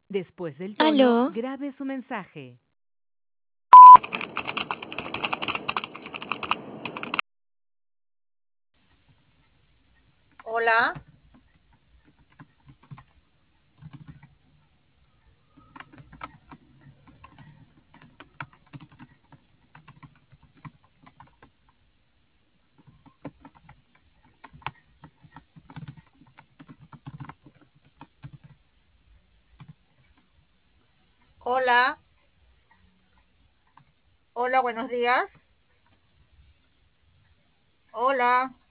Después del tono, ¿Aló? grabe su mensaje. Hola. Hola. Hola, buenos días. Hola.